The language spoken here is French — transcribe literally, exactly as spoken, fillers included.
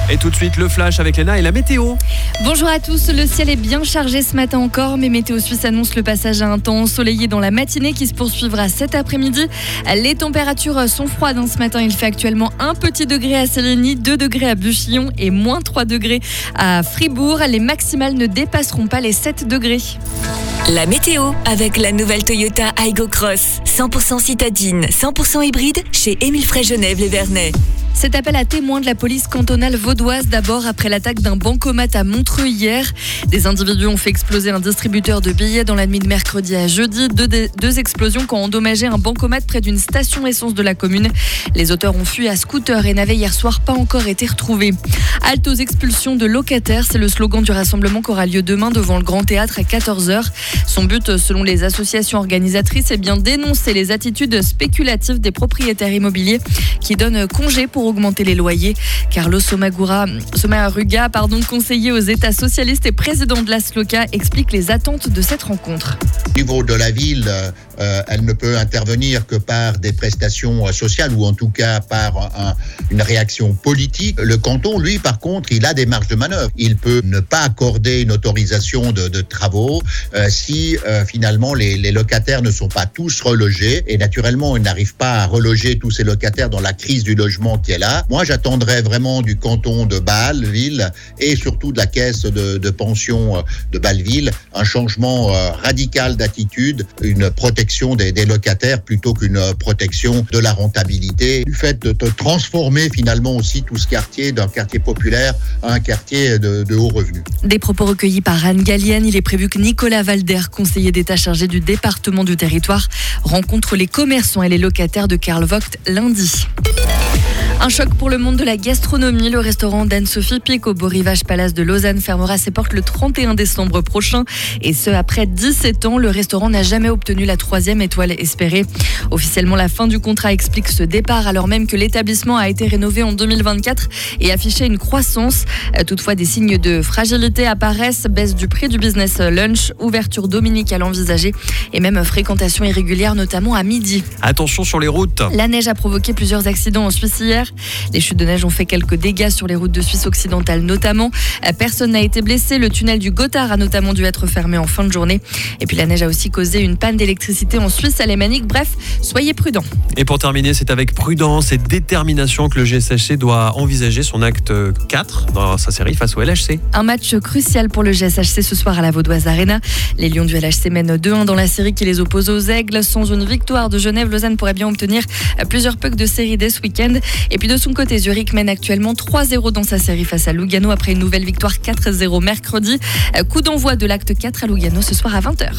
Et tout de suite, le flash avec Léna et la météo. Bonjour à tous, le ciel est bien chargé ce matin encore, mais Météo Suisse annonce le passage à un temps ensoleillé dans la matinée qui se poursuivra cet après-midi. Les températures sont froides ce matin, il fait actuellement un petit degré à Séligny, deux degrés à Buchillon et moins trois degrés à Fribourg. Les maximales ne dépasseront pas les sept degrés. La météo avec la nouvelle Toyota Aygo Cross, cent pour cent citadine, cent pour cent hybride chez Émile Frey Genève les Vernets. Cet appel à témoins de la police cantonale vaudoise d'abord après l'attaque d'un bancomat à Montreux hier. Des individus ont fait exploser un distributeur de billets dans la nuit de mercredi à jeudi. Deux, deux explosions qui ont endommagé un bancomat près d'une station essence de la commune. Les auteurs ont fui à scooter et n'avaient hier soir pas encore été retrouvés. Halte aux expulsions de locataires, c'est le slogan du rassemblement qui aura lieu demain devant le Grand Théâtre à quatorze heures. Son but, selon les associations organisatrices, est bien d'énoncer les attitudes spéculatives des propriétaires immobiliers qui donnent congé pour augmenter les loyers. Carlos Somagura, Somaruga, pardon, conseiller aux États socialistes et président de l'Asloca, explique les attentes de cette rencontre. Au niveau de la ville, euh, elle ne peut intervenir que par des prestations sociales ou en tout cas par un, une réaction politique. Le canton, lui, par contre, il a des marges de manœuvre. Il peut ne pas accorder une autorisation de, de travaux euh, si euh, finalement les, les locataires ne sont pas tous relogés et naturellement, il n'arrive pas à reloger tous ces locataires dans la crise du logement qui est là. Moi, j'attendrais vraiment du canton de Bâle-Ville et surtout de la caisse de, de pension de Bâle-Ville un changement euh, radical d'attitude, une protection des, des locataires plutôt qu'une protection de la rentabilité. Du fait de, de transformer finalement aussi tout ce quartier d'un quartier populaire à un quartier de, de haut revenu. Des propos recueillis par Anne Gallienne. Il est prévu que Nicolas Valder, conseiller d'État chargé du département du territoire, rencontre les commerçants et les locataires de Karl Vogt lundi. Un choc pour le monde de la gastronomie. Le restaurant d'Anne-Sophie Pic au Beau Rivage Palace de Lausanne fermera ses portes le trente et un décembre prochain. Et ce, après dix-sept ans, le restaurant n'a jamais obtenu la troisième étoile espérée. Officiellement, la fin du contrat explique ce départ, alors même que l'établissement a été rénové en deux mille vingt-quatre et affichait une croissance. Toutefois, des signes de fragilité apparaissent. Baisse du prix du business lunch, ouverture dominicale envisagée et même fréquentation irrégulière, notamment à midi. Attention sur les routes. La neige a provoqué plusieurs accidents en Suisse hier. Les chutes de neige ont fait quelques dégâts sur les routes de Suisse occidentale notamment. Personne n'a été blessé. Le tunnel du Gothard a notamment dû être fermé en fin de journée. Et puis la neige a aussi causé une panne d'électricité en Suisse alémanique. Bref, soyez prudents. Et pour terminer, c'est avec prudence et détermination que le G S H C doit envisager son acte quatre dans sa série face au L H C. Un match crucial pour le G S H C ce soir à la Vaudoise Arena. Les Lions du L H C mènent deux un dans la série qui les oppose aux Aigles. Sans une victoire de Genève, Lausanne pourrait bien obtenir plusieurs pucks de série dès ce week-end. Et puis de son côté, Zurich mène actuellement trois zéro dans sa série face à Lugano après une nouvelle victoire quatre zéro mercredi. Coup d'envoi de l'acte quatre à Lugano ce soir à vingt heures.